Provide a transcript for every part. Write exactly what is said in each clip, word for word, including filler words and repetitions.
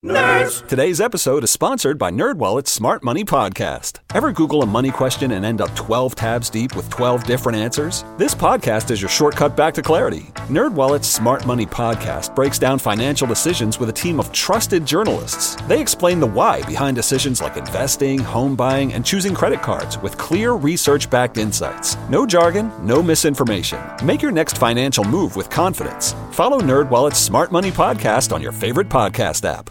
Nerds! Today's episode is sponsored by NerdWallet's Smart Money Podcast. Ever Google a money question and end up twelve tabs deep with twelve different answers? This podcast is your shortcut back to clarity. NerdWallet's Smart Money Podcast breaks down financial decisions with a team of trusted journalists. They explain the why behind decisions like investing, home buying, and choosing credit cards with clear research-backed insights. No jargon, no misinformation. Make your next financial move with confidence. Follow NerdWallet's Smart Money Podcast on your favorite podcast app.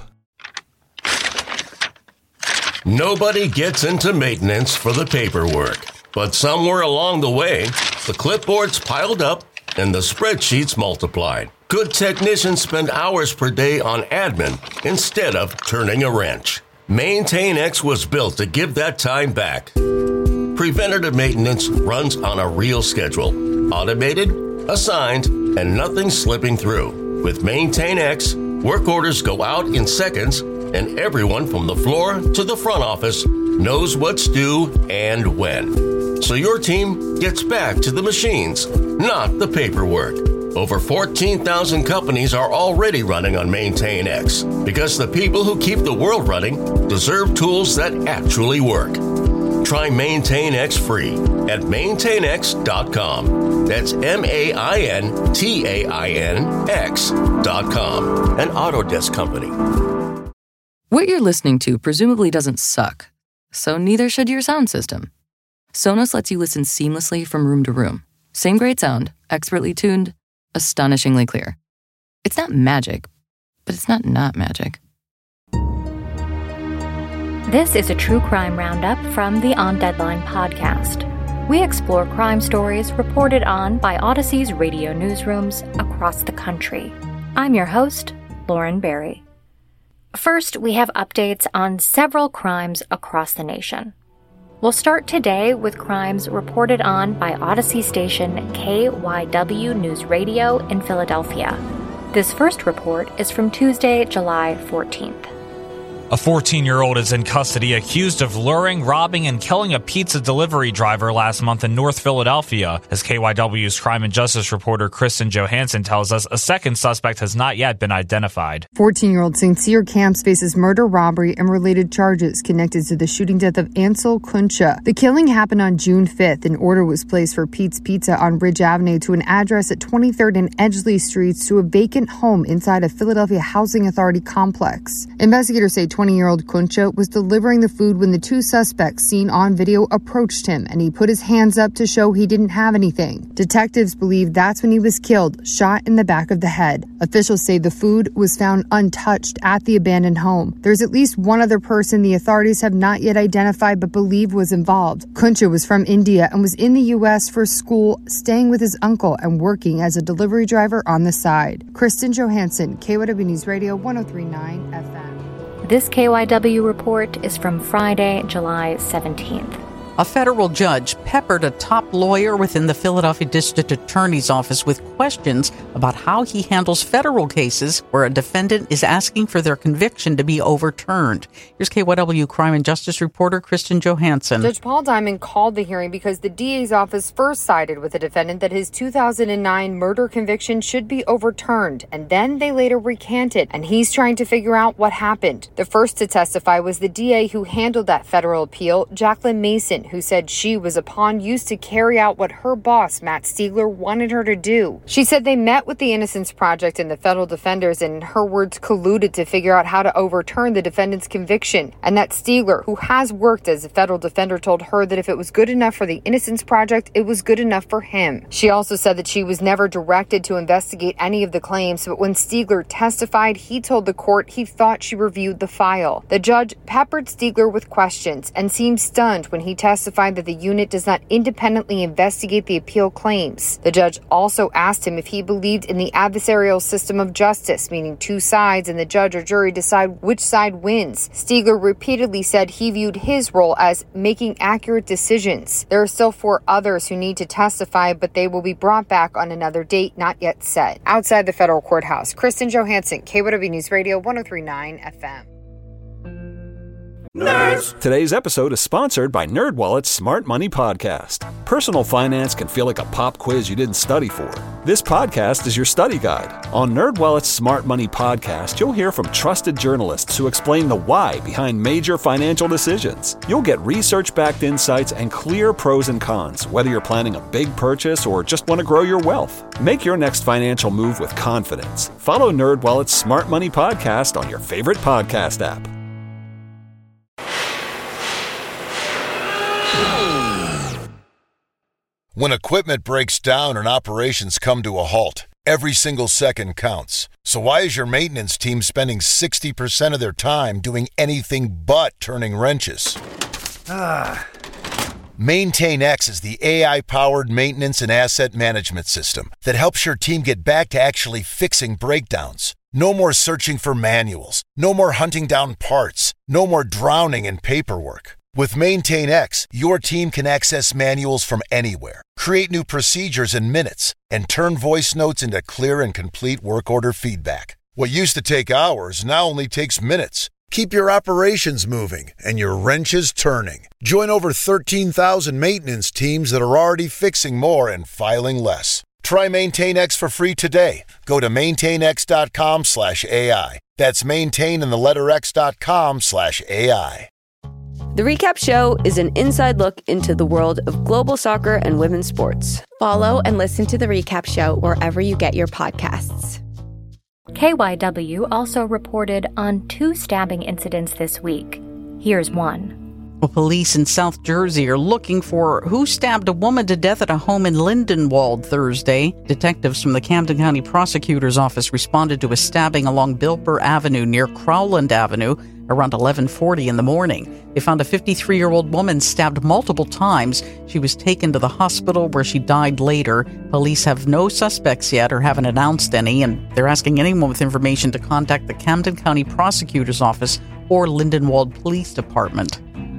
Nobody gets into maintenance for the paperwork, but somewhere along the way, the clipboards piled up and the spreadsheets multiplied. Good technicians spend hours per day on admin instead of turning a wrench. MaintainX was built to give that time back. Preventative maintenance runs on a real schedule, automated, assigned, and nothing slipping through. With MaintainX, work orders go out in seconds, and everyone from the floor to the front office knows what's due and when. So your team gets back to the machines, not the paperwork. Over fourteen thousand companies are already running on MaintainX because the people who keep the world running deserve tools that actually work. Try MaintainX free at maintain x dot com. That's M A I N T A I N X dot com. An Autodesk company. What you're listening to presumably doesn't suck, so neither should your sound system. Sonos lets you listen seamlessly from room to room. Same great sound, expertly tuned, astonishingly clear. It's not magic, but it's not not magic. This is a true crime roundup from the On Deadline podcast. We explore crime stories reported on by Odyssey's radio newsrooms across the country. I'm your host, Lauren Barry. First, we have updates on several crimes across the nation. We'll start today with crimes reported on by Odyssey station K Y W News Radio in Philadelphia. This first report is from Tuesday, July fourteenth. A fourteen-year-old is in custody accused of luring, robbing, and killing a pizza delivery driver last month in North Philadelphia. As K Y W's crime and justice reporter Kristen Johansson tells us, a second suspect has not yet been identified. fourteen-year-old Saint Cyr Camps faces murder, robbery, and related charges connected to the shooting death of Ansel Kuncha. The killing happened on June fifth. An order was placed for Pete's Pizza on Ridge Avenue to an address at twenty-third and Edgeley Streets to a vacant home inside a Philadelphia Housing Authority complex. Investigators say twenty-year-old Kuncha was delivering the food when the two suspects seen on video approached him, and he put his hands up to show he didn't have anything. Detectives believe that's when he was killed, shot in the back of the head. Officials say the food was found untouched at the abandoned home. There's at least one other person the authorities have not yet identified but believe was involved. Kuncha was from India and was in the U S for school, staying with his uncle and working as a delivery driver on the side. Kristen Johansson, K Y W News Radio one oh three point nine F M. This K Y W report is from Friday, July seventeenth. A federal judge peppered a top lawyer within the Philadelphia District Attorney's Office with questions about how he handles federal cases where a defendant is asking for their conviction to be overturned. Here's K Y W crime and justice reporter Kristen Johansson. Judge Paul Diamond called the hearing because the D A's office first sided with the defendant that his two thousand nine murder conviction should be overturned, and then they later recanted, and he's trying to figure out what happened. The first to testify was the D A who handled that federal appeal, Jacqueline Mason, who said she was a pawn used to carry out what her boss, Matt Stiegler, wanted her to do. She said they met with the Innocence Project and the federal defenders and, in her words, colluded to figure out how to overturn the defendant's conviction, and that Stiegler, who has worked as a federal defender, told her that if it was good enough for the Innocence Project, it was good enough for him. She also said that she was never directed to investigate any of the claims, but when Stiegler testified, he told the court he thought she reviewed the file. The judge peppered Stiegler with questions and seemed stunned when he testified that the unit does not independently investigate the appeal claims. The judge also asked him if he believed in the adversarial system of justice, meaning two sides and the judge or jury decide which side wins. Stiegler repeatedly said he viewed his role as making accurate decisions. There are still four others who need to testify, but they will be brought back on another date not yet set. Outside the federal courthouse, Kristen Johansson, K Y W News Radio one oh three point nine F M. Nerds! Today's episode is sponsored by NerdWallet's Smart Money Podcast. Personal finance can feel like a pop quiz you didn't study for. This podcast is your study guide. On NerdWallet's Smart Money Podcast, you'll hear from trusted journalists who explain the why behind major financial decisions. You'll get research-backed insights and clear pros and cons, whether you're planning a big purchase or just want to grow your wealth. Make your next financial move with confidence. Follow NerdWallet's Smart Money Podcast on your favorite podcast app. When equipment breaks down and operations come to a halt, every single second counts. So why is your maintenance team spending sixty percent of their time doing anything but turning wrenches? Ah. MaintainX is the A I-powered maintenance and asset management system that helps your team get back to actually fixing breakdowns. No more searching for manuals. No more hunting down parts. No more drowning in paperwork. With MaintainX, your team can access manuals from anywhere, create new procedures in minutes, and turn voice notes into clear and complete work order feedback. What used to take hours now only takes minutes. Keep your operations moving and your wrenches turning. Join over thirteen thousand maintenance teams that are already fixing more and filing less. Try MaintainX for free today. Go to maintainx.com slash AI. That's maintain in the letter x.com slash AI. The Recap Show is an inside look into the world of global soccer and women's sports. Follow and listen to The Recap Show wherever you get your podcasts. K Y W also reported on two stabbing incidents this week. Here's one. Well, police in South Jersey are looking for who stabbed a woman to death at a home in Lindenwold Thursday. Detectives from the Camden County Prosecutor's Office responded to a stabbing along Bilber Avenue near Crowland Avenue around eleven forty in the morning. They found a fifty-three-year-old woman stabbed multiple times. She was taken to the hospital where she died later. Police have no suspects yet or haven't announced any, and they're asking anyone with information to contact the Camden County Prosecutor's Office or Lindenwold Police Department.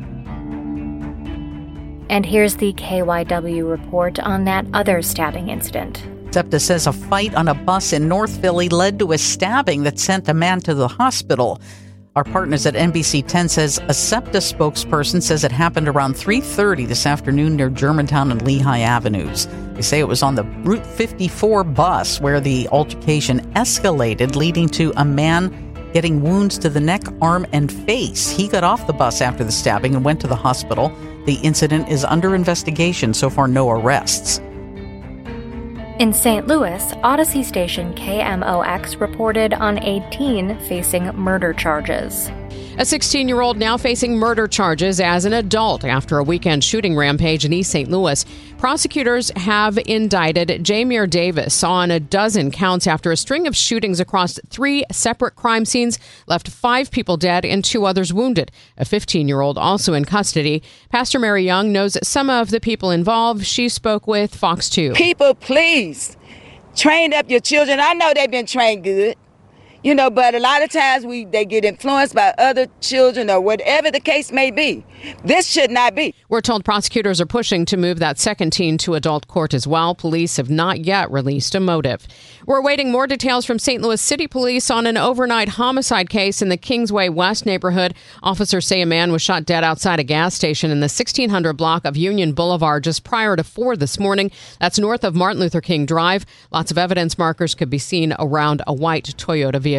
And here's the K Y W report on that other stabbing incident. SEPTA says a fight on a bus in North Philly led to a stabbing that sent a man to the hospital. Our partners at N B C ten says a SEPTA spokesperson says it happened around three thirty this afternoon near Germantown and Lehigh Avenues. They say it was on the Route fifty-four bus where the altercation escalated, leading to a man getting wounds to the neck, arm, and face. He got off the bus after the stabbing and went to the hospital. The incident is under investigation. So far, no arrests. In Saint Louis, Odyssey station K M O X reported on a teen facing murder charges. A sixteen-year-old now facing murder charges as an adult after a weekend shooting rampage in East Saint Louis. Prosecutors have indicted Jamir Davis on a dozen counts after a string of shootings across three separate crime scenes left five people dead and two others wounded. A fifteen-year-old also in custody. Pastor Mary Young knows some of the people involved. She spoke with Fox two. People, please, train up your children. I know they've been trained good. You know, but a lot of times we they get influenced by other children or whatever the case may be. This should not be. We're told prosecutors are pushing to move that second teen to adult court as well. Police have not yet released a motive. We're awaiting more details from Saint Louis City Police on an overnight homicide case in the Kingsway West neighborhood. Officers say a man was shot dead outside a gas station in the sixteen hundred block of Union Boulevard just prior to four this morning. That's north of Martin Luther King Drive. Lots of evidence markers could be seen around a white Toyota vehicle.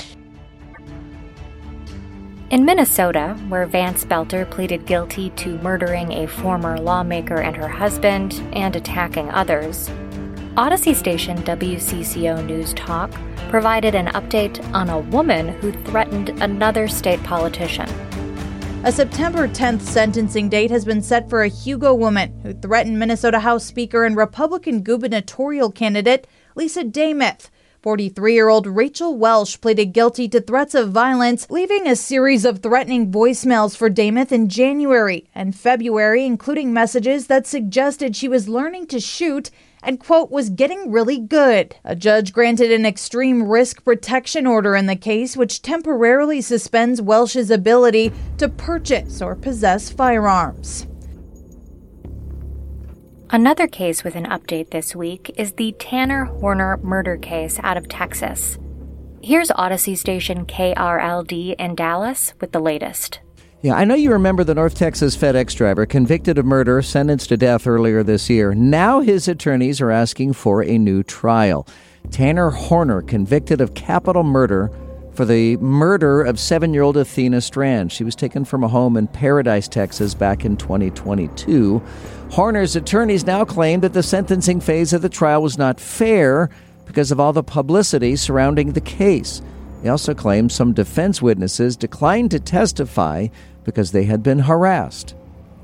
In Minnesota, where Vance Belter pleaded guilty to murdering a former lawmaker and her husband and attacking others, Odyssey station W C C O News Talk provided an update on a woman who threatened another state politician. A September tenth sentencing date has been set for a Hugo woman who threatened Minnesota House Speaker and Republican gubernatorial candidate Lisa Demuth. forty-three-year-old Rachel Welsh pleaded guilty to threats of violence, leaving a series of threatening voicemails for Demuth in January and February, including messages that suggested she was learning to shoot and, quote, was getting really good. A judge granted an extreme risk protection order in the case, which temporarily suspends Welsh's ability to purchase or possess firearms. Another case with an update this week is the Tanner Horner murder case out of Texas. Here's Odyssey station K R L D in Dallas with the latest. Yeah, I know you remember the North Texas FedEx driver convicted of murder, sentenced to death earlier this year. Now his attorneys are asking for a new trial. Tanner Horner, convicted of capital murder for the murder of seven-year-old Athena Strand. She was taken from a home in Paradise, Texas back in twenty twenty-two. Horner's attorneys now claim that the sentencing phase of the trial was not fair because of all the publicity surrounding the case. They also claim some defense witnesses declined to testify because they had been harassed.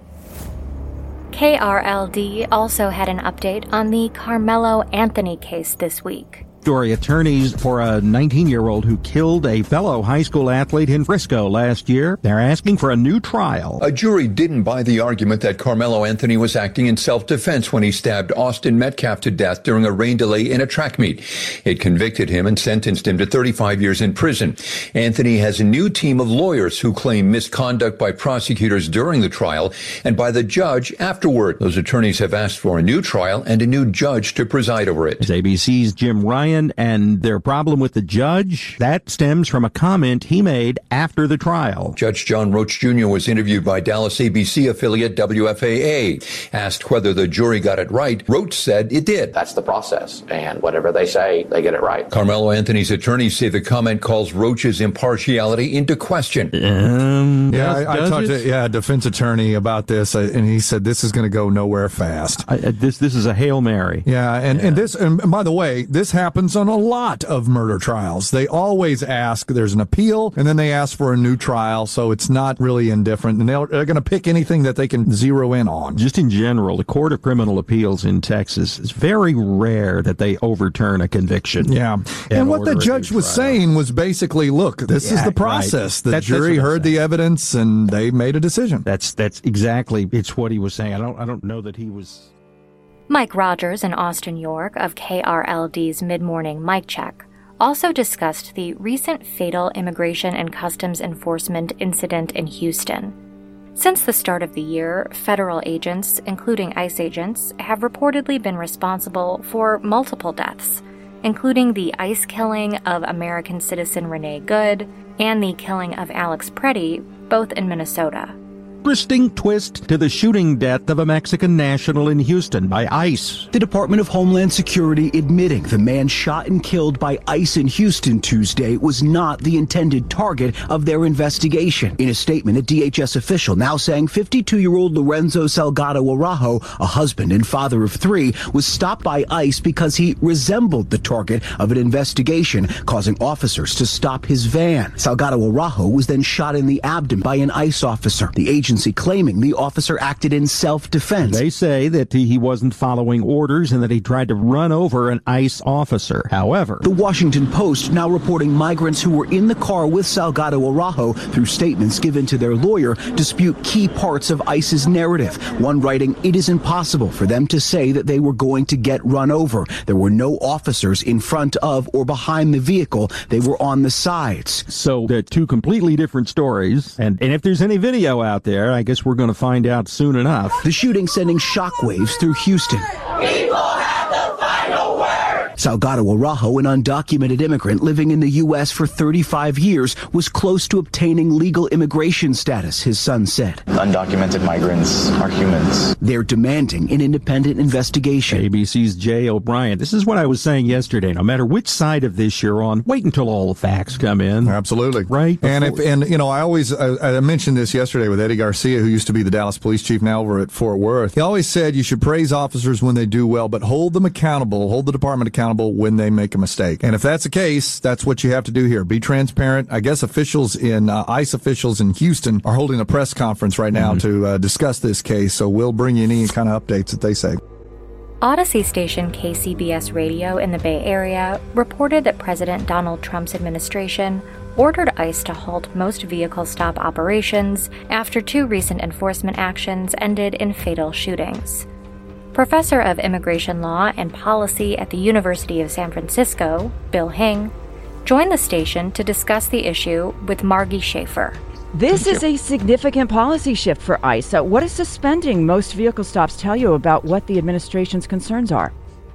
K R L D also had an update on the Carmelo Anthony case this week. Story attorneys for a nineteen-year-old who killed a fellow high school athlete in Frisco last year. They're asking for a new trial. A jury didn't buy the argument that Carmelo Anthony was acting in self-defense when he stabbed Austin Metcalf to death during a rain delay in a track meet. It convicted him and sentenced him to thirty-five years in prison. Anthony has a new team of lawyers who claim misconduct by prosecutors during the trial and by the judge afterward. Those attorneys have asked for a new trial and a new judge to preside over it. As A B C's Jim Ryan, and their problem with the judge, that stems from a comment he made after the trial. Judge John Roach Junior was interviewed by Dallas A B C affiliate W F A A. Asked whether the jury got it right, Roach said it did. That's the process, and whatever they say, they get it right. Carmelo Anthony's attorneys say the comment calls Roach's impartiality into question. Um, yeah, does, I, I does talked it? to yeah, a defense attorney about this, uh, and he said this is going to go nowhere fast. I, uh, this this is a Hail Mary. Yeah, and, yeah. and this, and by the way, this happens on a lot of murder trials. They always ask, there's an appeal, and then they ask for a new trial, so it's not really indifferent, and they're, they're going to pick anything that they can zero in on. Just in general, the Court of Criminal Appeals in Texas, it's very rare that they overturn a conviction. Yeah, and, and what the judge was saying was basically, look, this yeah, is the process. Right. The that, jury heard the evidence, and they made a decision. That's that's exactly, it's what he was saying. I don't I don't know that he was... Mike Rogers and Austin York of K R L D's Mid-Morning Mic Check also discussed the recent fatal Immigration and Customs Enforcement incident in Houston. Since the start of the year, federal agents, including ICE agents, have reportedly been responsible for multiple deaths, including the ICE killing of American citizen Renee Good and the killing of Alex Preddy, both in Minnesota. Interesting twist to the shooting death of a Mexican national in Houston by ICE. The Department of Homeland Security admitting the man shot and killed by ICE in Houston Tuesday was not the intended target of their investigation. In a statement, a D H S official now saying fifty-two-year-old Lorenzo Salgado Araujo, a husband and father of three, was stopped by ICE because he resembled the target of an investigation, causing officers to stop his van. Salgado Araujo was then shot in the abdomen by an ICE officer. The agency claiming the officer acted in self-defense. They say that he wasn't following orders and that he tried to run over an ICE officer. However, the Washington Post now reporting migrants who were in the car with Salgado Araujo, through statements given to their lawyer, dispute key parts of ICE's narrative. One writing, it is impossible for them to say that they were going to get run over. There were no officers in front of or behind the vehicle. They were on the sides. So they're two completely different stories. And, and if there's any video out there, I guess we're going to find out soon enough. The shooting sending shockwaves through Houston. People have the final word. Salgado Araujo, an undocumented immigrant living in the U S for thirty-five years, was close to obtaining legal immigration status, his son said. Undocumented migrants are humans. They're demanding an independent investigation. A B C's Jay O'Brien. This is what I was saying yesterday. No matter which side of this you're on, wait until all the facts come in. Absolutely. Right? And, if, and you know, I always, I, I mentioned this yesterday with Eddie Garcia, who used to be the Dallas police chief, now over at Fort Worth. He always said you should praise officers when they do well, but hold them accountable, hold the department accountable when they make a mistake. And if that's the case, that's what you have to do here. Be transparent. I guess officials in, uh, ICE officials in Houston are holding a press conference right now mm-hmm. to uh, discuss this case, so we'll bring you any kind of updates that they say. Odyssey station K C B S Radio in the Bay Area reported that President Donald Trump's administration ordered ICE to halt most vehicle stop operations after two recent enforcement actions ended in fatal shootings. Professor of Immigration Law and Policy at the University of San Francisco, Bill Hing, joined the station to discuss the issue with Margie Schaefer. This is a significant policy shift for ICE. Uh, what does suspending most vehicle stops tell you about what the administration's concerns are?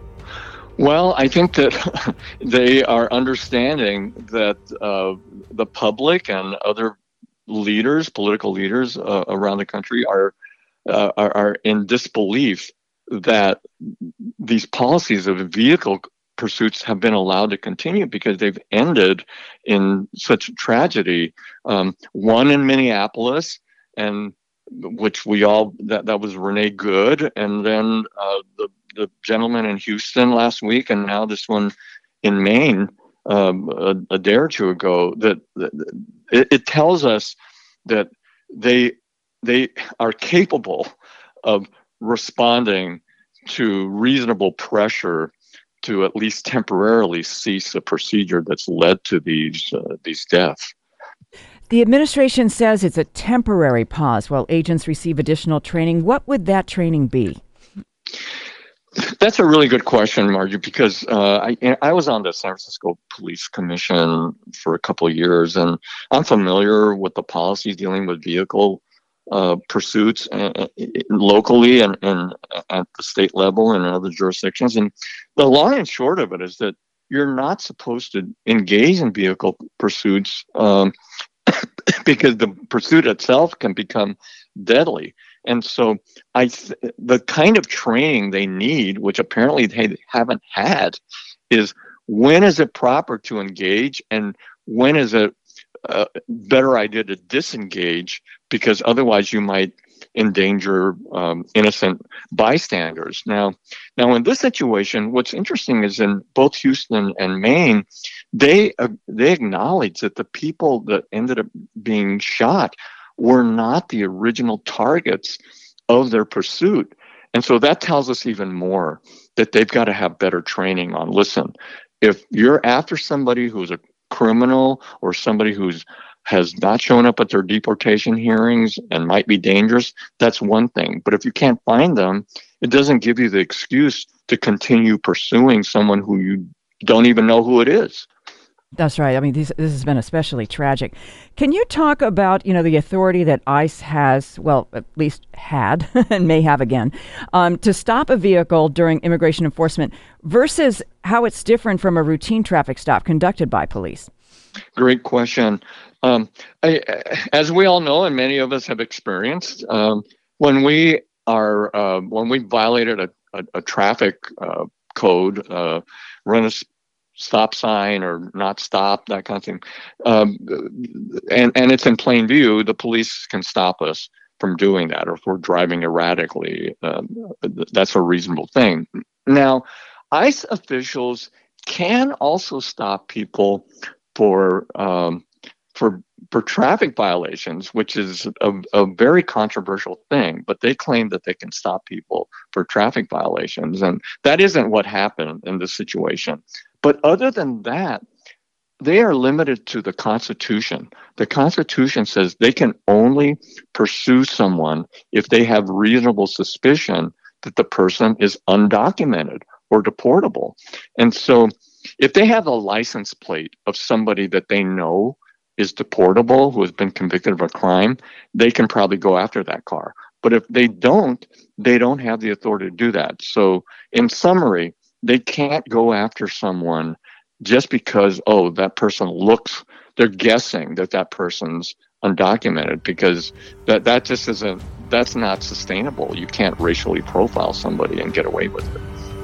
Well, I think that they are understanding that uh, the public and other leaders, political leaders uh, around the country are, uh, are are in disbelief that these policies of vehicle pursuits have been allowed to continue because they've ended in such tragedy. Um, one in Minneapolis, and which we all that that was Renee Good, and then uh, the the gentleman in Houston last week, and now this one in Maine um, a, a day or two ago. That, that it, it tells us that they they are capable of responding to reasonable pressure to at least temporarily cease a procedure that's led to these uh, these deaths. The administration says it's a temporary pause while agents receive additional training. What would that training be? That's a really good question, Margie, because uh, I, I was on the San Francisco Police Commission for a couple of years, and I'm familiar with the policies dealing with vehicle uh, pursuits uh, locally and, and at the state level and in other jurisdictions. And the long and short of it is that you're not supposed to engage in vehicle pursuits um, because the pursuit itself can become deadly. And so I, th- the kind of training they need, which apparently they haven't had, is when is it proper to engage and when is it a better idea to disengage, because otherwise you might endanger um, innocent bystanders. Now, now in this situation, what's interesting is in both Houston and Maine, they uh, they acknowledge that the people that ended up being shot were not the original targets of their pursuit. And so that tells us even more that they've got to have better training on, listen, if you're after somebody who's a criminal or somebody who's has not shown up at their deportation hearings and might be dangerous, that's one thing. But if you can't find them, it doesn't give you the excuse to continue pursuing someone who you don't even know who it is. That's right. I mean, this, this has been especially tragic. Can you talk about, you know, the authority that ICE has, well, at least had and may have again, um, to stop a vehicle during immigration enforcement versus how it's different from a routine traffic stop conducted by police? Great question. Um, I, as we all know, and many of us have experienced, um, when we are uh, when we violated a, a, a traffic uh, code, uh, run a stop sign or not stop, that kind of thing, um, and and it's in plain view, the police can stop us from doing that, or if we're driving erratically, um, that's a reasonable thing. Now, ICE officials can also stop people for um, for for traffic violations, which is a, a very controversial thing, but they claim that they can stop people for traffic violations, and that isn't what happened in this situation. But other than that, they are limited to the Constitution. The Constitution says they can only pursue someone if they have reasonable suspicion that the person is undocumented or deportable. And so if they have a license plate of somebody that they know is deportable, who has been convicted of a crime, they can probably go after that car. But if they don't, they don't have the authority to do that. So in summary, they can't go after someone just because, oh, that person looks, they're guessing that that person's undocumented, because that, that just isn't, that's not sustainable. You can't racially profile somebody and get away with it.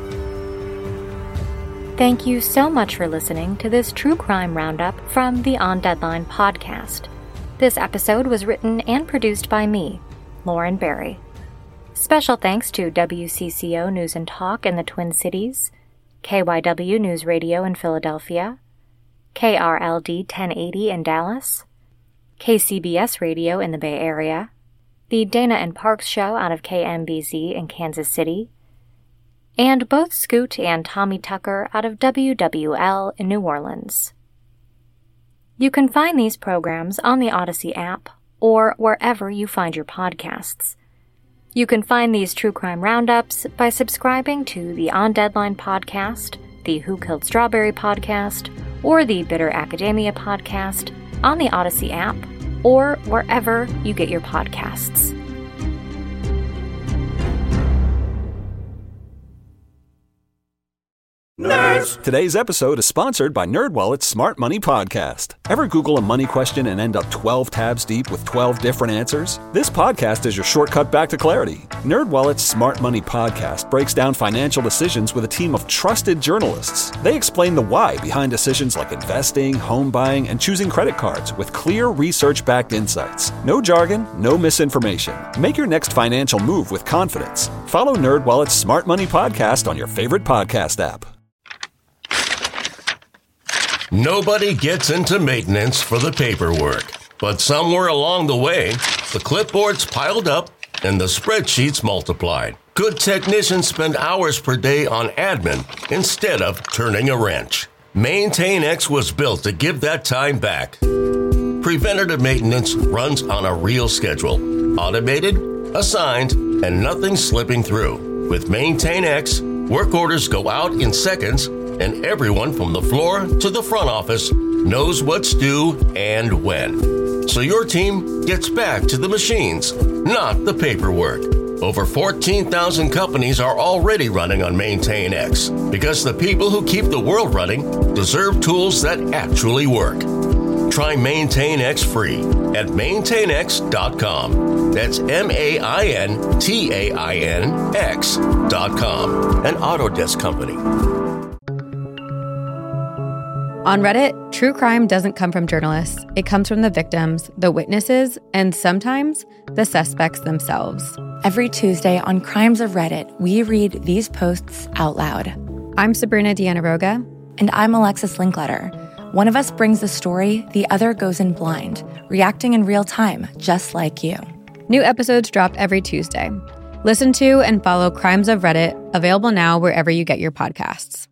Thank you so much for listening to this True Crime Roundup from the On Deadline podcast. This episode was written and produced by me, Lauren Barry. Special thanks to W C C O News and Talk in the Twin Cities, K Y W News Radio in Philadelphia, K R L D ten eighty in Dallas, K C B S Radio in the Bay Area, the Dana and Parks Show out of K M B Z in Kansas City, and both Scoot and Tommy Tucker out of W W L in New Orleans. You can find these programs on the Odyssey app or wherever you find your podcasts. You can find these True Crime Roundups by subscribing to the On Deadline podcast, the Who Killed Strawberry podcast, or the Bitter Academia podcast on the Odyssey app or wherever you get your podcasts. Nerd Wars. Today's episode is sponsored by NerdWallet's Smart Money Podcast. Ever Google a money question and end up twelve tabs deep with twelve different answers? This podcast is your shortcut back to clarity. NerdWallet's Smart Money Podcast breaks down financial decisions with a team of trusted journalists. They explain the why behind decisions like investing, home buying, and choosing credit cards with clear research-backed insights. No jargon, no misinformation. Make your next financial move with confidence. Follow NerdWallet's Smart Money Podcast on your favorite podcast app. Nobody gets into maintenance for the paperwork, but somewhere along the way, the clipboards piled up and the spreadsheets multiplied. Good technicians spend hours per day on admin instead of turning a wrench. MaintainX was built to give that time back. Preventative maintenance runs on a real schedule, automated, assigned, and nothing slipping through. With MaintainX, work orders go out in seconds, and everyone from the floor to the front office knows what's due and when. So your team gets back to the machines, not the paperwork. Over fourteen thousand companies are already running on MaintainX because the people who keep the world running deserve tools that actually work. Try MaintainX free at maintain x dot com. That's M A I N T A I N X dot com. An Autodesk company. On Reddit, true crime doesn't come from journalists. It comes from the victims, the witnesses, and sometimes the suspects themselves. Every Tuesday on Crimes of Reddit, we read these posts out loud. I'm Sabrina Dianaroga. And I'm Alexis Linkletter. One of us brings the story, the other goes in blind, reacting in real time, just like you. New episodes drop every Tuesday. Listen to and follow Crimes of Reddit, available now wherever you get your podcasts.